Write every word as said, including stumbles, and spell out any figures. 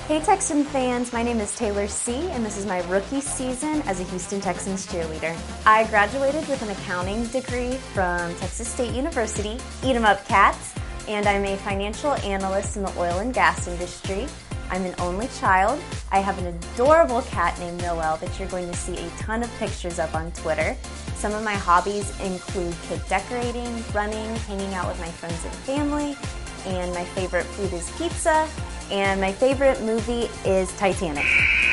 Hey Texan fans, my name is Taylor C. and this is my rookie season as a Houston Texans cheerleader. I graduated with an accounting degree from Texas State University, Eat 'em Up Cats, and I'm a financial analyst in the oil and gas industry. I'm an only child. I have an adorable cat named Noelle that you're going to see a ton of pictures of on Twitter. Some of my hobbies include cake decorating, running, hanging out with my friends and family, and my favorite food is pizza, and my favorite movie is Titanic.